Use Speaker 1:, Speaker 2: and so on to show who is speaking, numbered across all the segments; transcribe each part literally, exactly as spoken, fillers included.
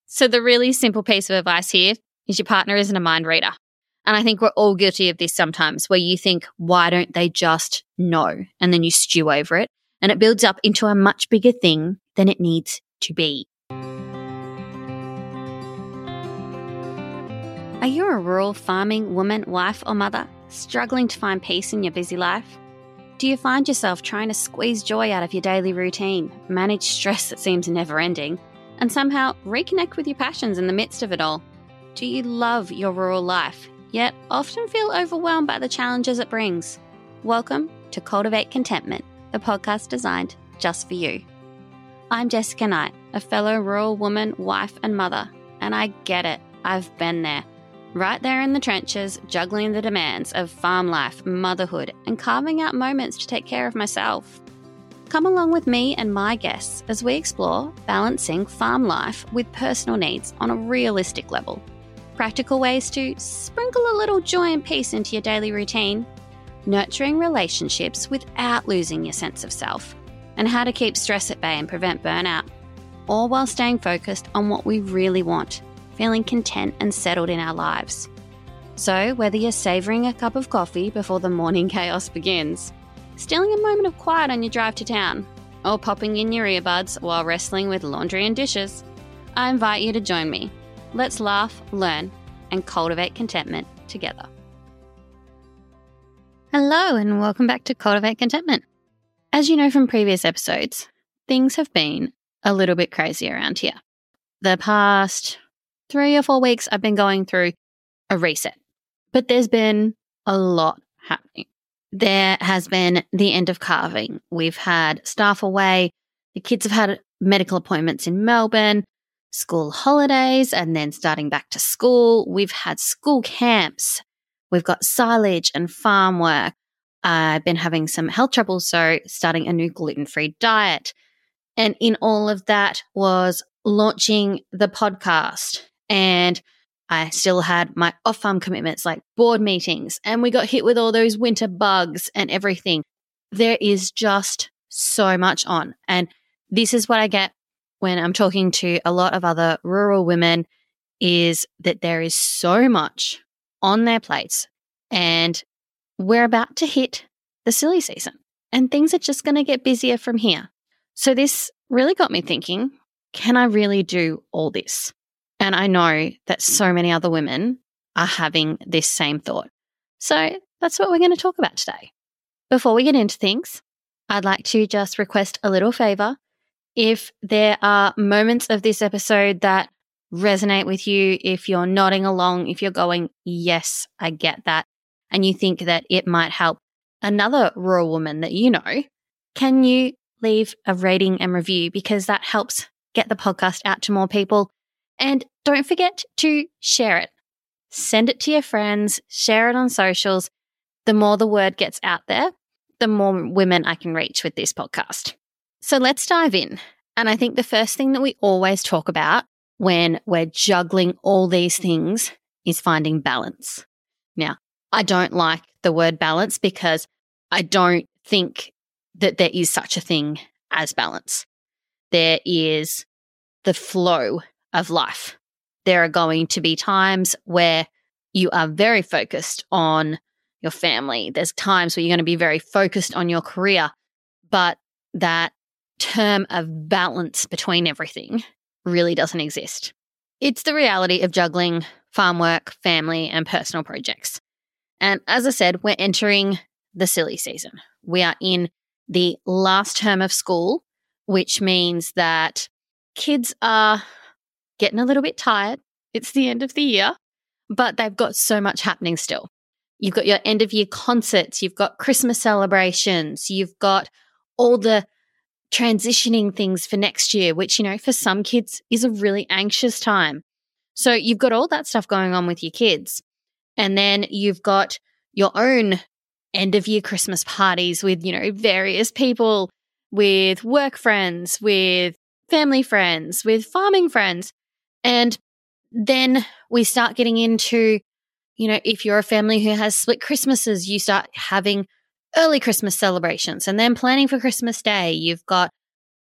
Speaker 1: So the really simple piece of advice here is your partner isn't a mind reader. And I think we're all guilty of this sometimes, where you think, why don't they just know? And then you stew over it and it builds up into a much bigger thing than it needs to be. Are you a rural farming woman, wife or mother, struggling to find peace in your busy life? Do you find yourself trying to squeeze joy out of your daily routine, manage stress that seems never ending, and somehow reconnect with your passions in the midst of it all? Do you love your rural life, yet often feel overwhelmed by the challenges it brings? Welcome to Cultivate Contentment, the podcast designed just for you. I'm Jessica Knight, a fellow rural woman, wife and mother, and I get it. I've been there. Right there in the trenches, juggling the demands of farm life, motherhood, and carving out moments to take care of myself. Come along with me and my guests as we explore balancing farm life with personal needs on a realistic level. Practical ways to sprinkle a little joy and peace into your daily routine, nurturing relationships without losing your sense of self, and how to keep stress at bay and prevent burnout, all while staying focused on what we really want, feeling content and settled in our lives. So whether you're savouring a cup of coffee before the morning chaos begins, stealing a moment of quiet on your drive to town, or popping in your earbuds while wrestling with laundry and dishes, I invite you to join me. Let's laugh, learn, and cultivate contentment together. Hello and welcome back to Cultivate Contentment. As you know from previous episodes, things have been a little bit crazy around here. The past three or four weeks I've been going through a reset, but there's been a lot happening. There has been the end of calving. We've had staff away. The kids have had medical appointments in Melbourne, school holidays, and then starting back to school. We've had school camps. We've got silage and farm work. I've been having some health troubles, so starting a new gluten-free diet. And in all of that was launching the podcast. And I still had my off-farm commitments like board meetings, and we got hit with all those winter bugs and everything. There is just so much on. And this is what I get when I'm talking to a lot of other rural women, is that there is so much on their plates, and we're about to hit the silly season and things are just going to get busier from here. So this really got me thinking, can I really do all this? And I know that so many other women are having this same thought. So that's what we're going to talk about today. Before we get into things, I'd like to just request a little favor. If there are moments of this episode that resonate with you, if you're nodding along, if you're going, yes, I get that, and you think that it might help another rural woman that you know, can you leave a rating and review, because that helps get the podcast out to more people. And don't forget to share it. Send it to your friends, share it on socials. The more the word gets out there, the more women I can reach with this podcast. So let's dive in. And I think the first thing that we always talk about when we're juggling all these things is finding balance. Now, I don't like the word balance because I don't think that there is such a thing as balance. There is the flow of life. There are going to be times where you are very focused on your family. There's times where you're going to be very focused on your career, but that term of balance between everything really doesn't exist. It's the reality of juggling farm work, family, and personal projects. And as I said, we're entering the silly season. We are in the last term of school, which means that kids are getting a little bit tired. It's the end of the year, but they've got so much happening still. You've got your end of year concerts, you've got Christmas celebrations, you've got all the transitioning things for next year, which, you know, for some kids is a really anxious time. So you've got all that stuff going on with your kids. And then you've got your own end of year Christmas parties with, you know, various people, with work friends, with family friends, with farming friends. And then we start getting into, you know, if you're a family who has split Christmases, you start having early Christmas celebrations and then planning for Christmas Day. You've got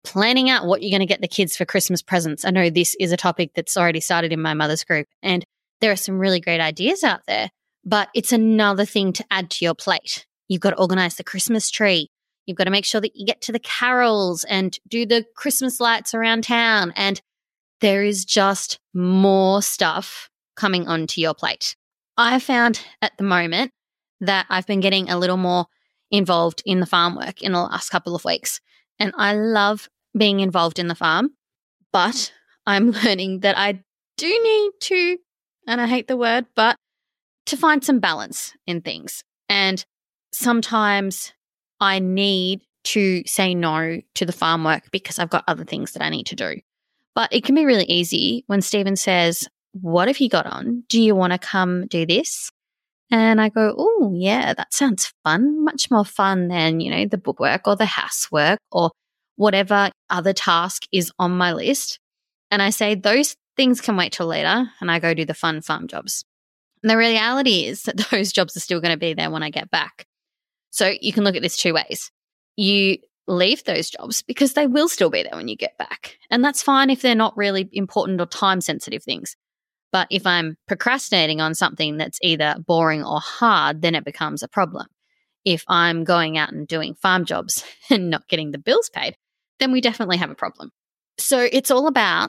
Speaker 1: planning out what you're going to get the kids for Christmas presents. I know this is a topic that's already started in my mother's group, and there are some really great ideas out there, but it's another thing to add to your plate. You've got to organize the Christmas tree. You've got to make sure that you get to the carols and do the Christmas lights around town. And there is just more stuff coming onto your plate. I found at the moment that I've been getting a little more involved in the farm work in the last couple of weeks. And I love being involved in the farm, but I'm learning that I do need to, and I hate the word, but to find some balance in things. And sometimes I need to say no to the farm work because I've got other things that I need to do. But it can be really easy when Stephen says, what have you got on? Do you want to come do this? And I go, oh, yeah, that sounds fun. Much more fun than, you know, the bookwork or the housework or whatever other task is on my list. And I say those things can wait till later, and I go do the fun farm jobs. And the reality is that those jobs are still going to be there when I get back. So you can look at this two ways. You leave those jobs because they will still be there when you get back. And that's fine if they're not really important or time-sensitive things. But if I'm procrastinating on something that's either boring or hard, then it becomes a problem. If I'm going out and doing farm jobs and not getting the bills paid, then we definitely have a problem. So it's all about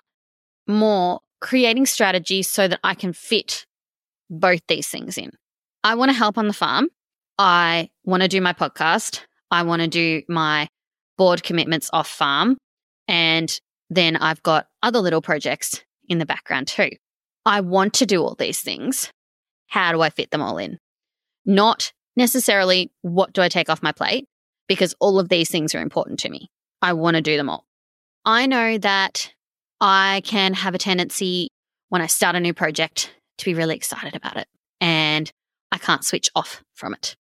Speaker 1: more creating strategies so that I can fit both these things in. I want to help on the farm. I want to do my podcast. I want to do my board commitments off farm. And then I've got other little projects in the background too. I want to do all these things. How do I fit them all in? Not necessarily what do I take off my plate, because all of these things are important to me. I want to do them all. I know that I can have a tendency when I start a new project to be really excited about it, and I can't switch off from it.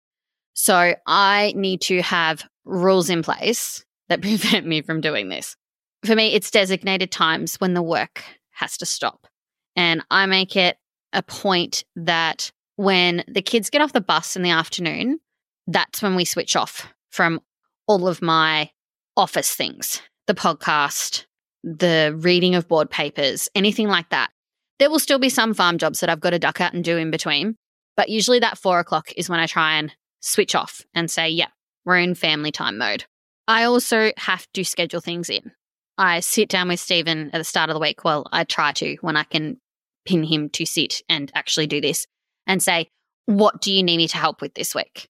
Speaker 1: So I need to have rules in place that prevent me from doing this. For me, it's designated times when the work has to stop. And I make it a point that when the kids get off the bus in the afternoon, that's when we switch off from all of my office things, the podcast, the reading of board papers, anything like that. There will still be some farm jobs that I've got to duck out and do in between, but usually that four o'clock is when I try and switch off and say, yeah, we're in family time mode. I also have to schedule things in. I sit down with Stephen at the start of the week. Well, I try to when I can pin him to sit and actually do this and say, what do you need me to help with this week?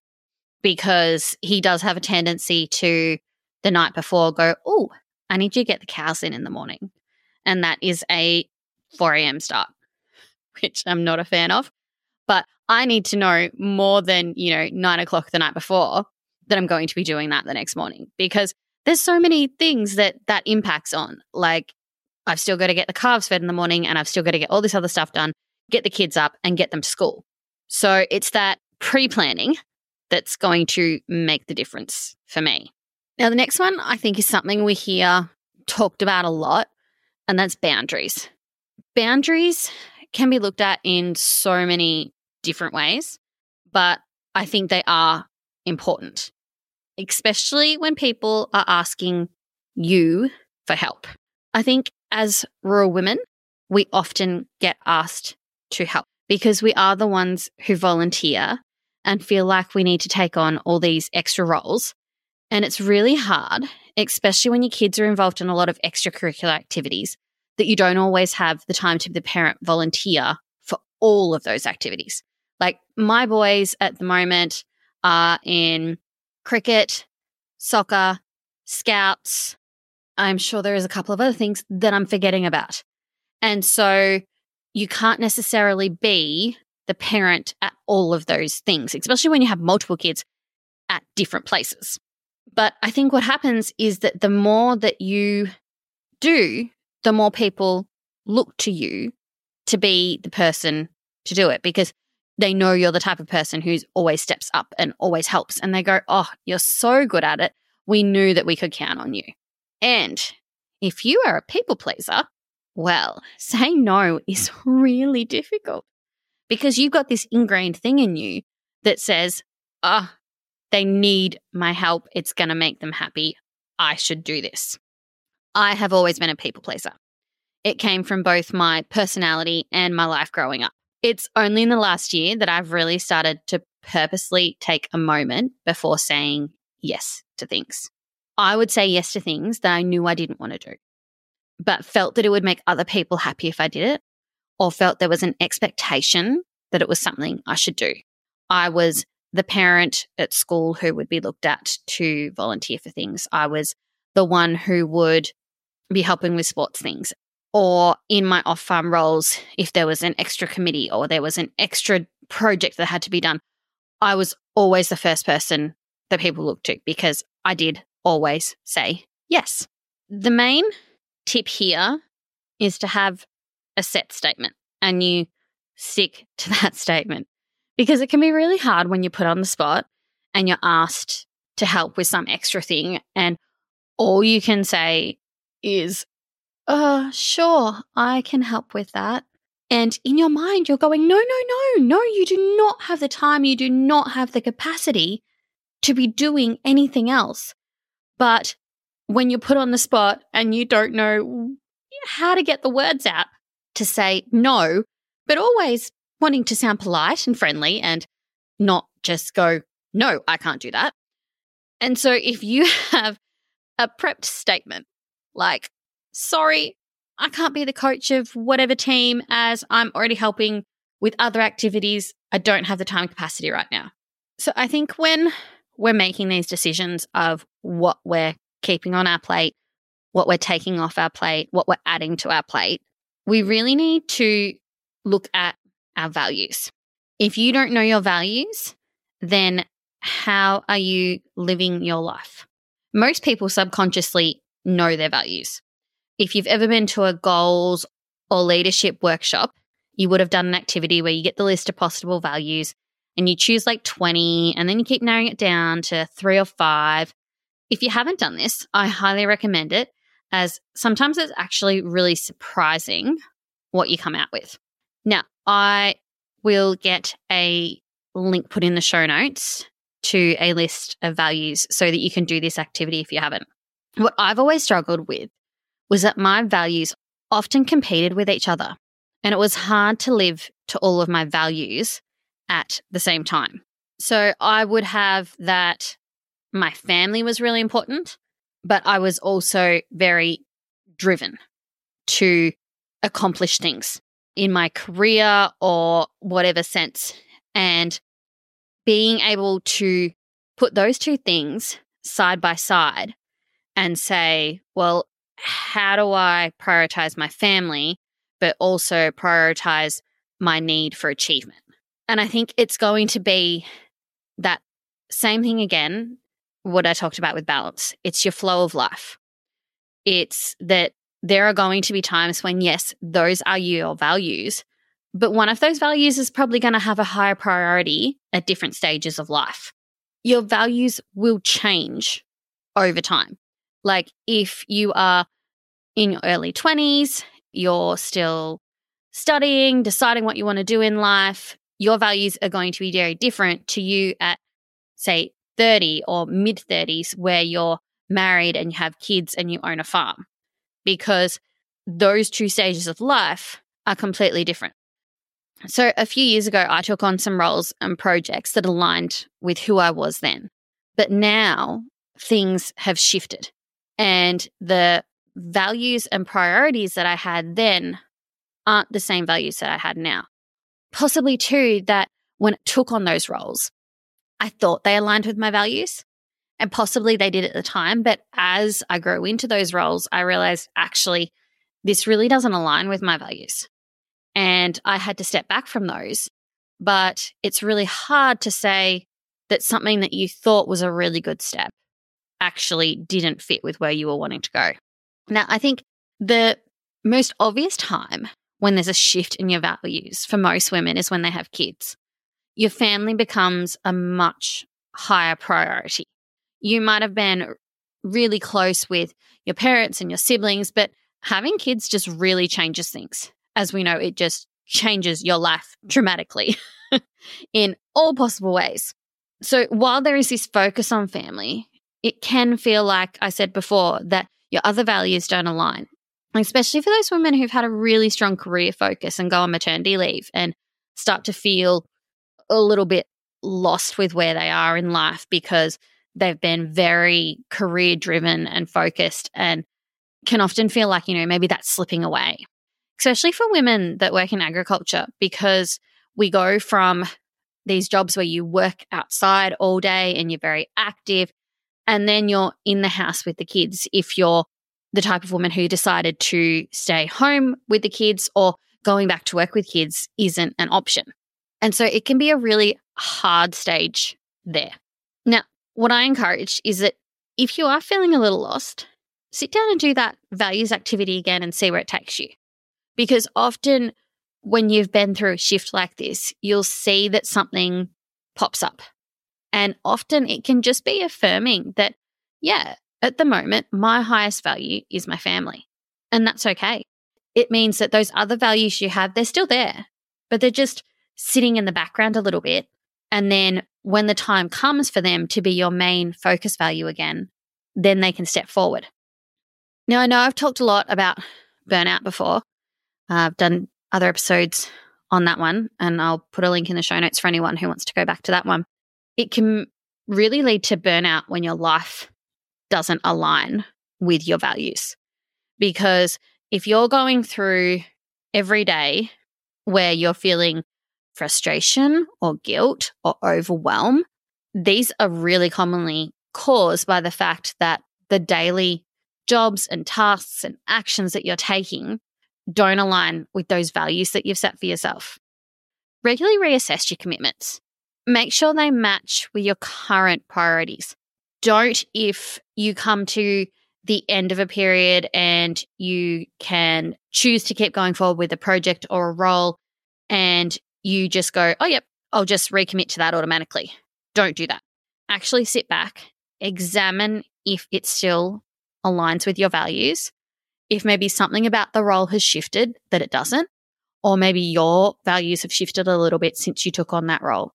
Speaker 1: Because he does have a tendency to the night before go, oh, I need you to get the cows in in the morning. And that is a four a.m. start, which I'm not a fan of. But I need to know more than, you know, nine o'clock the night before that I'm going to be doing that the next morning, because there's so many things that that impacts on. Like I've still got to get the calves fed in the morning, and I've still got to get all this other stuff done, get the kids up and get them to school. So it's that pre-planning that's going to make the difference for me. Now, the next one I think is something we hear talked about a lot, and that's boundaries. Boundaries can be looked at in so many different ways, but I think they are important, especially when people are asking you for help. I think as rural women, we often get asked to help because we are the ones who volunteer and feel like we need to take on all these extra roles. And it's really hard, especially when your kids are involved in a lot of extracurricular activities, that you don't always have the time to be the parent volunteer for all of those activities. Like my boys at the moment are in cricket, soccer, scouts. I'm sure there is a couple of other things that I'm forgetting about. And so you can't necessarily be the parent at all of those things, especially when you have multiple kids at different places. But I think what happens is that the more that you do, the more people look to you to be the person to do it, because they know you're the type of person who's always steps up and always helps. And they go, oh, you're so good at it. We knew that we could count on you. And if you are a people pleaser, well, saying no is really difficult because you've got this ingrained thing in you that says, ah, oh, they need my help. It's going to make them happy. I should do this. I have always been a people pleaser. It came from both my personality and my life growing up. It's only in the last year that I've really started to purposely take a moment before saying yes to things. I would say yes to things that I knew I didn't want to do, but felt that it would make other people happy if I did it, or felt there was an expectation that it was something I should do. I was the parent at school who would be looked at to volunteer for things. I was the one who would be helping with sports things. Or in my off-farm roles, if there was an extra committee or there was an extra project that had to be done, I was always the first person that people looked to because I did always say yes. The main tip here is to have a set statement and you stick to that statement, because it can be really hard when you're put on the spot and you're asked to help with some extra thing and all you can say is, uh, sure, I can help with that. And in your mind, you're going, no, no, no, no, you do not have the time. You do not have the capacity to be doing anything else. But when you're put on the spot and you don't know how to get the words out to say no, but always wanting to sound polite and friendly and not just go, no, I can't do that. And so if you have a prepped statement like, sorry, I can't be the coach of whatever team as I'm already helping with other activities. I don't have the time capacity right now. So I think when we're making these decisions of what we're keeping on our plate, what we're taking off our plate, what we're adding to our plate, we really need to look at our values. If you don't know your values, then how are you living your life? Most people subconsciously know their values. If you've ever been to a goals or leadership workshop, you would have done an activity where you get the list of possible values and you choose like twenty and then you keep narrowing it down to three or five. If you haven't done this, I highly recommend it, as sometimes it's actually really surprising what you come out with. Now, I will get a link put in the show notes to a list of values so that you can do this activity if you haven't. What I've always struggled with was that my values often competed with each other, and it was hard to live to all of my values at the same time. So I would have that my family was really important, but I was also very driven to accomplish things in my career or whatever sense. And being able to put those two things side by side and say, well, how do I prioritize my family, but also prioritize my need for achievement? And I think it's going to be that same thing again, what I talked about with balance. It's your flow of life. It's that there are going to be times when, yes, those are your values, but one of those values is probably going to have a higher priority at different stages of life. Your values will change over time. Like if you are in your early twenties, you're still studying, deciding what you want to do in life, your values are going to be very different to you at, say, thirty or mid-thirties where you're married and you have kids and you own a farm, because those two stages of life are completely different. So a few years ago, I took on some roles and projects that aligned with who I was then. But now things have shifted, and the values and priorities that I had then aren't the same values that I had now. Possibly too that when I took on those roles, I thought they aligned with my values, and possibly they did at the time. But as I grew into those roles, I realized actually this really doesn't align with my values. And I had to step back from those. But it's really hard to say that something that you thought was a really good step actually didn't fit with where you were wanting to go. Now, I think the most obvious time when there's a shift in your values for most women is when they have kids. Your family becomes a much higher priority. You might have been really close with your parents and your siblings, but having kids just really changes things. As we know, it just changes your life dramatically in all possible ways. So while there is this focus on family, it can feel like I said before that your other values don't align, especially for those women who've had a really strong career focus and go on maternity leave and start to feel a little bit lost with where they are in life because they've been very career driven and focused and can often feel like, you know, maybe that's slipping away, especially for women that work in agriculture, because we go from these jobs where you work outside all day and you're very active, and then you're in the house with the kids if you're the type of woman who decided to stay home with the kids, or going back to work with kids isn't an option. And so it can be a really hard stage there. Now, what I encourage is that if you are feeling a little lost, sit down and do that values activity again and see where it takes you. Because often when you've been through a shift like this, you'll see that something pops up. And often it can just be affirming that, yeah, at the moment, my highest value is my family. And that's okay. It means that those other values you have, they're still there, but they're just sitting in the background a little bit. And then when the time comes for them to be your main focus value again, then they can step forward. Now, I know I've talked a lot about burnout before. Uh, I've done other episodes on that one, and I'll put a link in the show notes for anyone who wants to go back to that one. It can really lead to burnout when your life doesn't align with your values. Because if you're going through every day where you're feeling frustration or guilt or overwhelm, these are really commonly caused by the fact that the daily jobs and tasks and actions that you're taking don't align with those values that you've set for yourself. Regularly reassess your commitments. Make sure they match with your current priorities. Don't, if you come to the end of a period and you can choose to keep going forward with a project or a role, and you just go, oh, yep, I'll just recommit to that automatically. Don't do that. Actually sit back, examine if it still aligns with your values, if maybe something about the role has shifted that it doesn't, or maybe your values have shifted a little bit since you took on that role.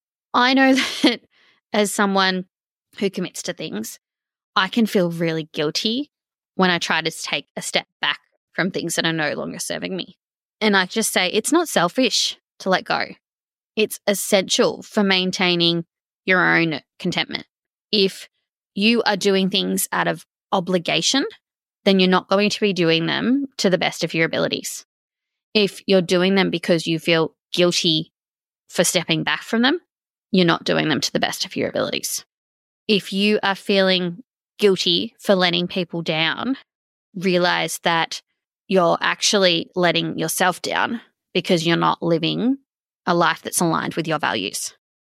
Speaker 1: I know that as someone who commits to things, I can feel really guilty when I try to take a step back from things that are no longer serving me. And I just say it's not selfish to let go. It's essential for maintaining your own contentment. If you are doing things out of obligation, then you're not going to be doing them to the best of your abilities. If you're doing them because you feel guilty for stepping back from them, you're not doing them to the best of your abilities. If you are feeling guilty for letting people down, realize that you're actually letting yourself down because you're not living a life that's aligned with your values.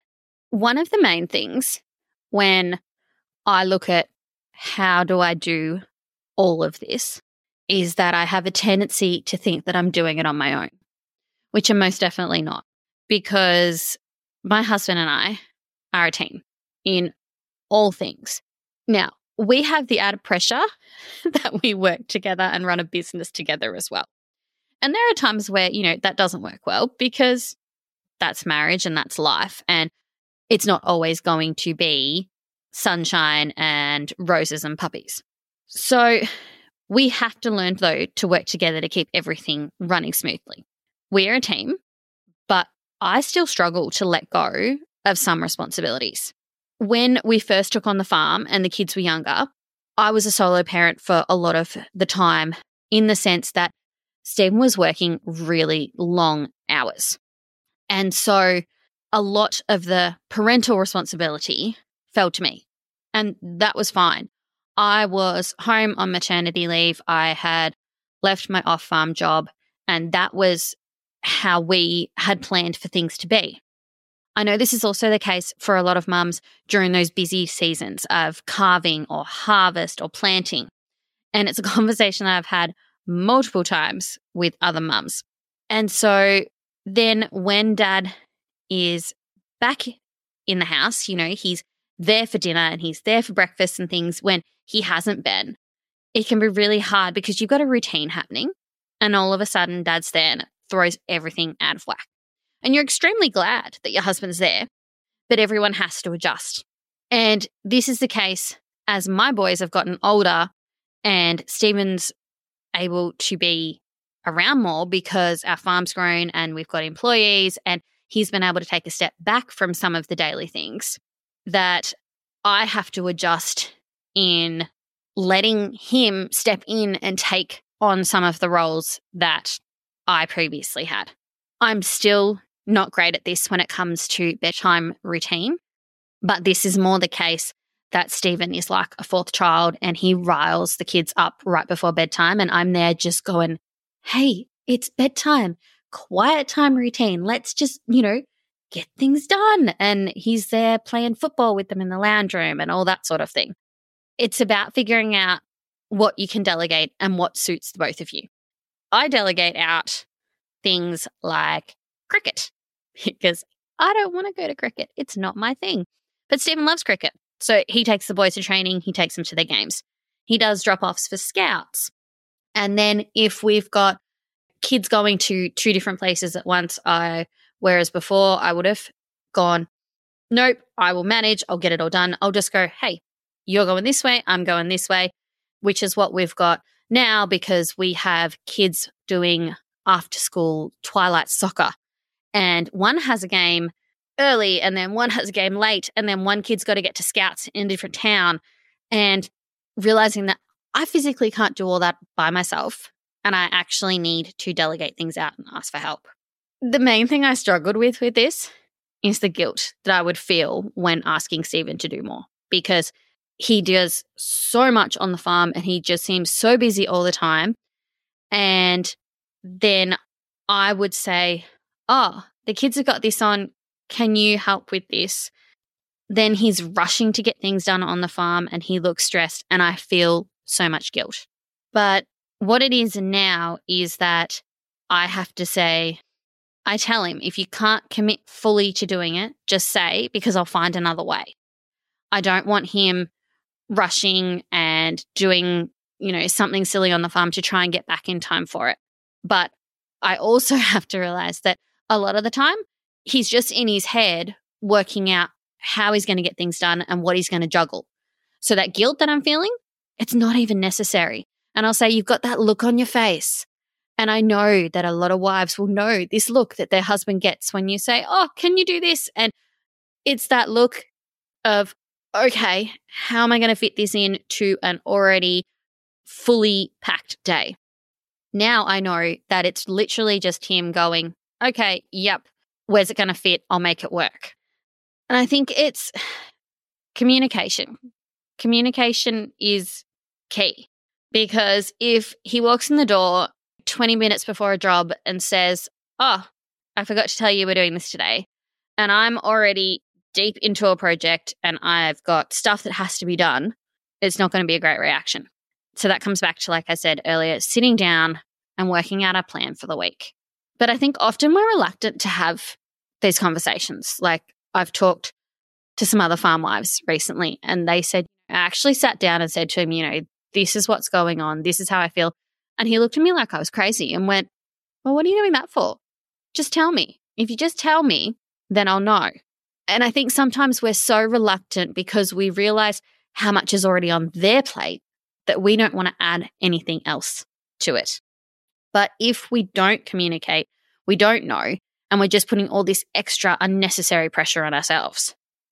Speaker 1: One of the main things when I look at how do I do all of this is that I have a tendency to think that I'm doing it on my own, which I'm most definitely not, because my husband and I are a team in all things. Now, we have the added pressure that we work together and run a business together as well. And there are times where, you know, that doesn't work well because that's marriage and that's life. And it's not always going to be sunshine and roses and puppies. So we have to learn, though, to work together to keep everything running smoothly. We're a team, but I still struggle to let go of some responsibilities. When we first took on the farm and the kids were younger, I was a solo parent for a lot of the time, in the sense that Stephen was working really long hours. And so a lot of the parental responsibility fell to me, and that was fine. I was home on maternity leave. I had left my off-farm job, and that was how we had planned for things to be. I know this is also the case for a lot of mums during those busy seasons of calving or harvest or planting. And it's a conversation that I've had multiple times with other mums. And so then when Dad is back in the house, you know, he's there for dinner and he's there for breakfast and things when he hasn't been, it can be really hard because you've got a routine happening and all of a sudden Dad's there and it throws everything out of whack. And you're extremely glad that your husband's there, but everyone has to adjust. And this is the case as my boys have gotten older And Stephen's able to be around more because our farm's grown and we've got employees, and he's been able to take a step back from some of the daily things that I have to adjust in letting him step in and take on some of the roles that I previously had. I'm still not great at this when it comes to bedtime routine, but this is more the case that Stephen is like a fourth child and he riles the kids up right before bedtime, and I'm there just going, hey, it's bedtime, quiet time routine. Let's just, you know, get things done. And he's there playing football with them in the lounge room and all that sort of thing. It's about figuring out what you can delegate and what suits the both of you. I delegate out things like cricket because I don't want to go to cricket. It's not my thing. But Stephen loves cricket. So he takes the boys to training. He takes them to their games. He does drop-offs for scouts. And then if we've got kids going to two different places at once, I, whereas before I would have gone, nope, I will manage. I'll get it all done. I'll just go, hey, you're going this way. I'm going this way, which is what we've got now because we have kids doing after-school twilight soccer. And one has a game early and then one has a game late, and then one kid's got to get to scouts in a different town, and realizing that I physically can't do all that by myself and I actually need to delegate things out and ask for help. The main thing I struggled with with this is the guilt that I would feel when asking Stephen to do more, because he does so much on the farm and he just seems so busy all the time. And then I would say, oh, the kids have got this on. Can you help with this? Then he's rushing to get things done on the farm and he looks stressed and I feel so much guilt. But what it is now is that I have to say, I tell him, if you can't commit fully to doing it, just say, because I'll find another way. I don't want him rushing and doing, you know, something silly on the farm to try and get back in time for it. But I also have to realize that a lot of the time, he's just in his head working out how he's going to get things done and what he's going to juggle. So that guilt that I'm feeling, it's not even necessary. And I'll say, you've got that look on your face. And I know that a lot of wives will know this look that their husband gets when you say, oh, can you do this? And it's that look of, okay, how am I going to fit this in to an already fully packed day? Now I know that it's literally just him going, okay, yep, where's it going to fit? I'll make it work. And I think it's communication. Communication is key, because if he walks in the door twenty minutes before a job and says, oh, I forgot to tell you we're doing this today, and I'm already deep into a project and I've got stuff that has to be done, it's not going to be a great reaction. So that comes back to, like I said earlier, sitting down and working out our plan for the week. But I think often we're reluctant to have these conversations. Like I've talked to some other farm wives recently and they said, I actually sat down and said to him, you know, this is what's going on. This is how I feel. And he looked at me like I was crazy and went, well, what are you doing that for? Just tell me. If you just tell me, then I'll know. And I think sometimes we're so reluctant because we realize how much is already on their plate that we don't want to add anything else to it. But if we don't communicate, we don't know, and we're just putting all this extra unnecessary pressure on ourselves.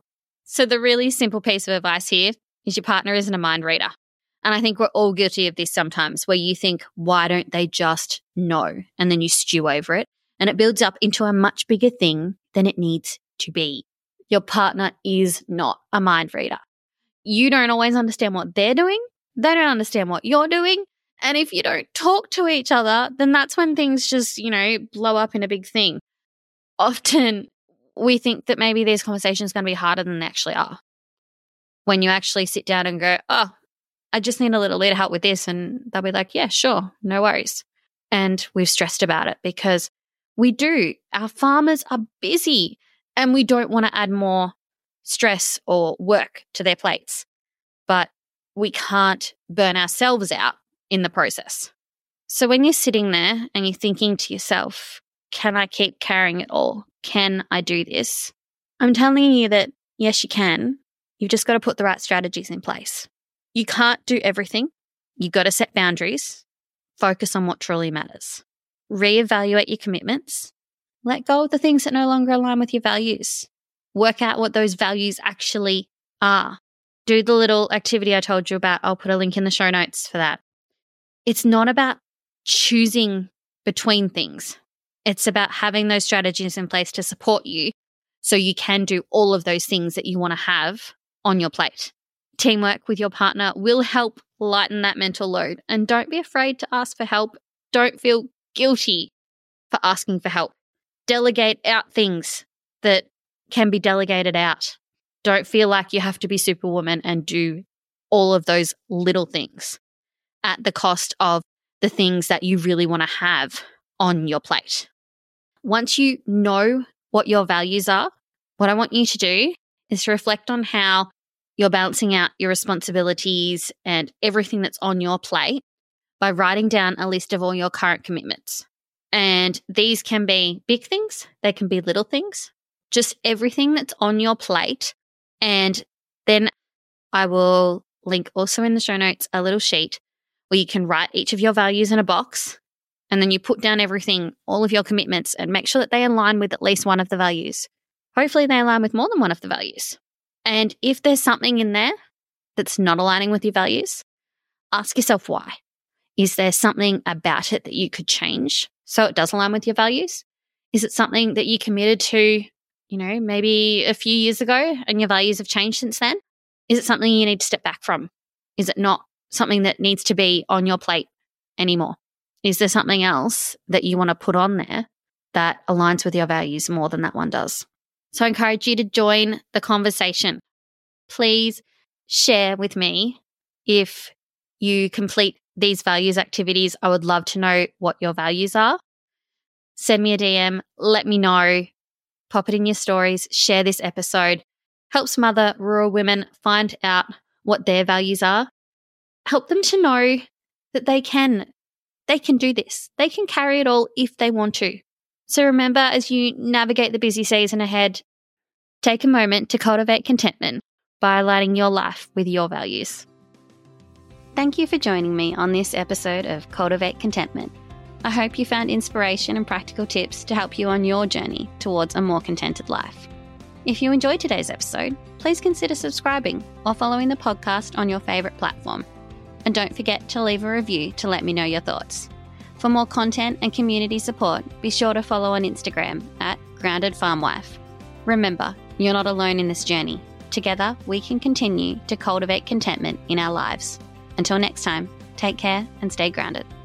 Speaker 1: So the really simple piece of advice here is your partner isn't a mind reader. And I think we're all guilty of this sometimes, where you think, why don't they just know? And then you stew over it and it builds up into a much bigger thing than it needs to be. Your partner is not a mind reader. You don't always understand what they're doing. They don't understand what you're doing. And if you don't talk to each other, then that's when things just, you know, blow up in a big thing. Often we think that maybe these conversations are going to be harder than they actually are. When you actually sit down and go, oh, I just need a little bit of help with this. And they'll be like, yeah, sure, no worries. And we've stressed about it because we do. Our farmers are busy and we don't want to add more stress or work to their plates. But we can't burn ourselves out in the process. So when you're sitting there and you're thinking to yourself, can I keep carrying it all? Can I do this? I'm telling you that yes, you can. You've just got to put the right strategies in place. You can't do everything. You've got to set boundaries, focus on what truly matters, reevaluate your commitments, let go of the things that no longer align with your values, work out what those values actually are. Do the little activity I told you about. I'll put a link in the show notes for that. It's not about choosing between things. It's about having those strategies in place to support you so you can do all of those things that you want to have on your plate. Teamwork with your partner will help lighten that mental load. And don't be afraid to ask for help. Don't feel guilty for asking for help. Delegate out things that can be delegated out. Don't feel like you have to be Superwoman and do all of those little things at the cost of the things that you really want to have on your plate. Once you know what your values are, what I want you to do is to reflect on how you're balancing out your responsibilities and everything that's on your plate by writing down a list of all your current commitments. And these can be big things, they can be little things, just everything that's on your plate. And then I will link also in the show notes a little sheet where you can write each of your values in a box, and then you put down everything, all of your commitments, and make sure that they align with at least one of the values. Hopefully they align with more than one of the values. And if there's something in there that's not aligning with your values, ask yourself why. Is there something about it that you could change so it does align with your values? Is it something that you committed to, you know, maybe a few years ago and your values have changed since then? Is it something you need to step back from? Is it not something that needs to be on your plate anymore? Is there something else that you want to put on there that aligns with your values more than that one does? So I encourage you to join the conversation. Please share with me if you complete these values activities. I would love to know what your values are. Send me a D M, let me know, pop it in your stories, share this episode. Help some other rural women find out what their values are. Help them to know that they can, they can do this. They can carry it all if they want to. So remember, as you navigate the busy season ahead, take a moment to cultivate contentment by aligning your life with your values. Thank you for joining me on this episode of Cultivate Contentment. I hope you found inspiration and practical tips to help you on your journey towards a more contented life. If you enjoyed today's episode, please consider subscribing or following the podcast on your favourite platform. And don't forget to leave a review to let me know your thoughts. For more content and community support, be sure to follow on Instagram at Grounded Farmwife. Remember, you're not alone in this journey. Together, we can continue to cultivate contentment in our lives. Until next time, take care and stay grounded.